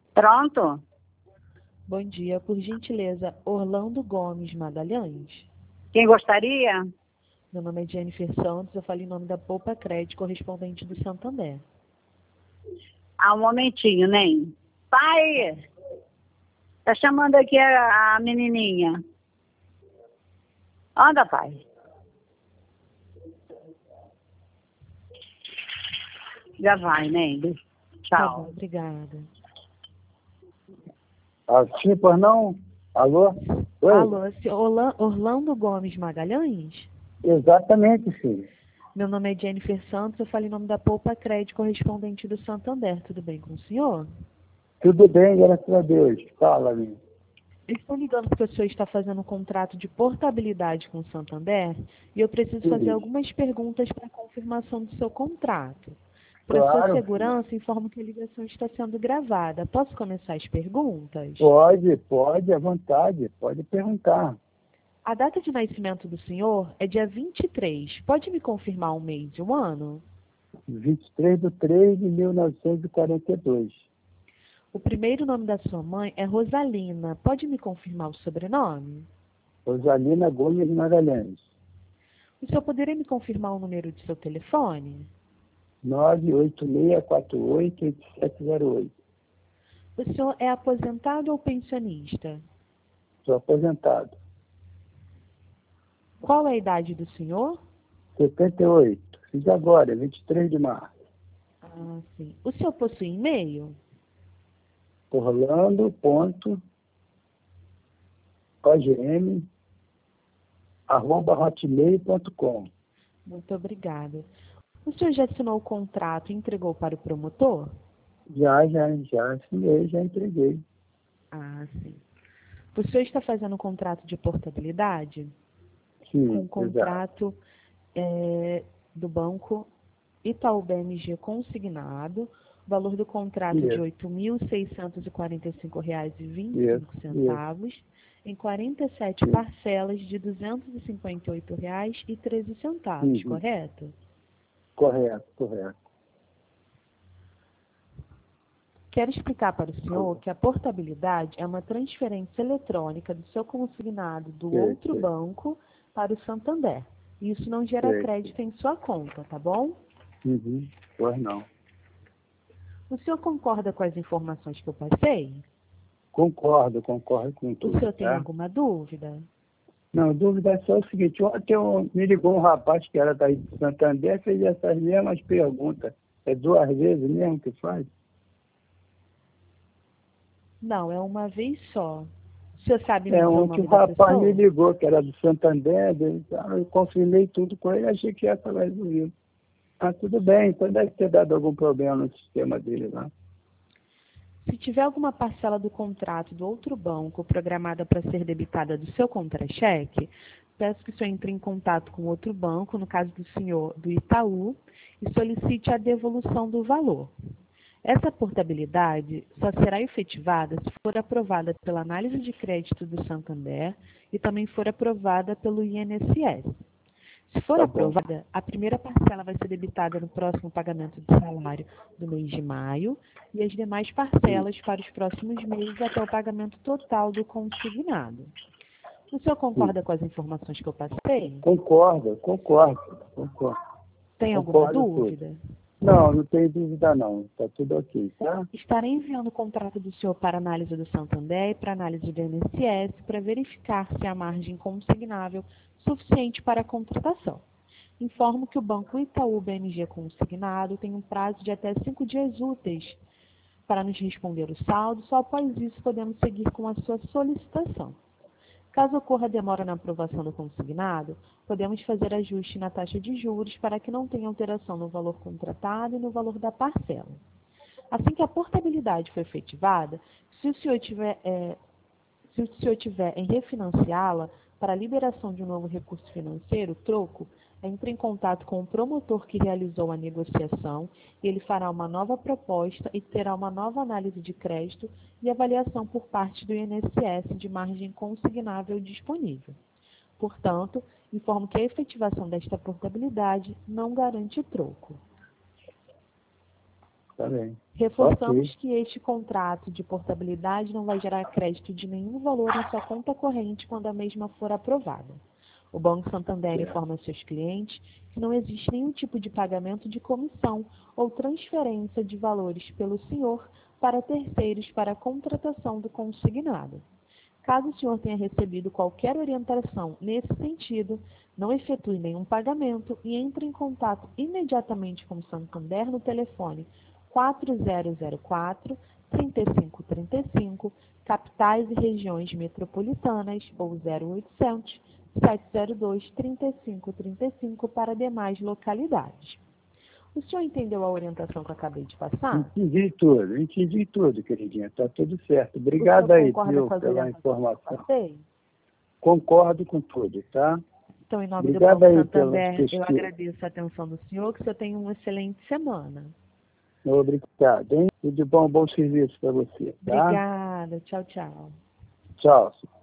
Pronto? Bom dia, por gentileza, Orlando Gomes Magalhães. Quem gostaria? Meu nome é Jennifer Santos, eu falo em nome da Poupa Crédito, correspondente do Santander. Um momentinho, nem. Pai, tá chamando aqui a menininha. Anda, pai. Já vai, nem. Tá bom, Tchau. obrigada. Sim, pois não? Alô? Oi? Alô, senhor Orlando Gomes Magalhães? Exatamente, filho. Meu nome é Jennifer Santos, eu falo em nome da Poupa Crédito, correspondente do Santander. Tudo bem com o senhor? Tudo bem, graças a Deus. Fala, minha. Eu estou ligando porque o senhor está fazendo um contrato de portabilidade com o Santander e eu preciso fazer Sim. algumas perguntas para confirmação do seu contrato. Para sua Claro, segurança, informo que a ligação está sendo gravada. Posso começar as perguntas? pode, à vontade, pode perguntar. A data de nascimento do senhor é dia 23. Pode me confirmar um mês e um ano? 23/3/1942. O primeiro nome da sua mãe é Rosalina. Pode me confirmar o sobrenome? Rosalina Gomes Magalhães. O senhor poderia me confirmar o número de seu telefone? 986488708. O senhor é aposentado ou pensionista? Sou aposentado. Qual é a idade do senhor? 78. Fiz agora, 23 de março. Ah, sim. O senhor possui e-mail? Orlando.ogm@hotmail.com. Muito obrigada. O senhor já assinou o contrato e entregou para o promotor? Já assinei, já entreguei. Ah, sim. O senhor está fazendo um contrato de portabilidade? Com Sim, um contrato do banco Itaú BMG consignado. O valor do contrato é de R$ Isso, 8.645,25 em 47 sim. parcelas de R$ 258,13, Uhum. correto? Correto. Quero explicar para o senhor que a portabilidade é uma transferência eletrônica do seu consignado do outro Sei. banco para o Santander. Isso não gera Sei. crédito em sua conta, tá bom? Uhum. Pois não. O senhor concorda com as informações que eu passei? Concordo com O tudo, senhor tem tá? alguma dúvida? Não, a dúvida é só o seguinte, ontem me ligou um rapaz que era daí de Santander, fez essas mesmas perguntas. É 2 vezes mesmo que faz? Não, é uma vez só. O senhor sabe me dizer o Ontem o nome da rapaz me pessoa? ligou, que era do Santander, eu confirmei tudo com ele, achei que essa vai resolver. Ah, tudo bem, então deve ter dado algum problema no sistema dele lá. Se tiver alguma parcela do contrato do outro banco programada para ser debitada do seu contra-cheque, peço que o senhor entre em contato com outro banco, no caso do senhor do Itaú, e solicite a devolução do valor. Essa portabilidade só será efetivada se for aprovada pela análise de crédito do Santander e também for aprovada pelo INSS. Se for Tá bom. aprovada, a primeira parcela vai ser debitada no próximo pagamento de salário do mês de maio e as demais parcelas para os próximos meses até o pagamento total do consignado. O senhor concorda com as informações que eu passei? Concordo. Tem alguma Concordo tudo. dúvida? Não tem dúvida não. Tá tudo ok, tá? Estarei enviando o contrato do senhor para análise do Santander e para análise do INSS para verificar se há margem consignável suficiente para a contratação. Informo que o Banco Itaú BMG Consignado tem um prazo de até 5 dias úteis para nos responder o saldo, só após isso podemos seguir com a sua solicitação. Caso ocorra demora na aprovação do consignado, podemos fazer ajuste na taxa de juros para que não tenha alteração no valor contratado e no valor da parcela. Assim que a portabilidade for efetivada, se o senhor tiver em refinanciá-la para a liberação de um novo recurso financeiro, troco, entre em contato com o promotor que realizou a negociação e ele fará uma nova proposta e terá uma nova análise de crédito e avaliação por parte do INSS de margem consignável disponível. Portanto, informo que a efetivação desta portabilidade não garante troco. tá bem. Reforçamos Ok. que este contrato de portabilidade não vai gerar crédito de nenhum valor em sua conta corrente quando a mesma for aprovada. O Banco Santander Certo. informa aos seus clientes que não existe nenhum tipo de pagamento de comissão ou transferência de valores pelo senhor para terceiros para a contratação do consignado. Caso o senhor tenha recebido qualquer orientação nesse sentido, não efetue nenhum pagamento e entre em contato imediatamente com o Santander no telefone 4004-3535, capitais e regiões metropolitanas, ou 0800 702-3535 para demais localidades. O senhor entendeu a orientação que eu acabei de passar? Entendi tudo, queridinha. Está tudo certo. O Obrigado senhor aí, concorda viu, com as pela orientações que eu informação. passei? Concordo com tudo, tá? Então, em nome do Obrigado Banco aí pelas Santander, eu pesquisas. agradeço a atenção do senhor, que o senhor tenha uma excelente semana. Obrigado, hein? Tudo de bom, bom serviço para você, tá? Obrigada. Tchau, tchau. Tchau.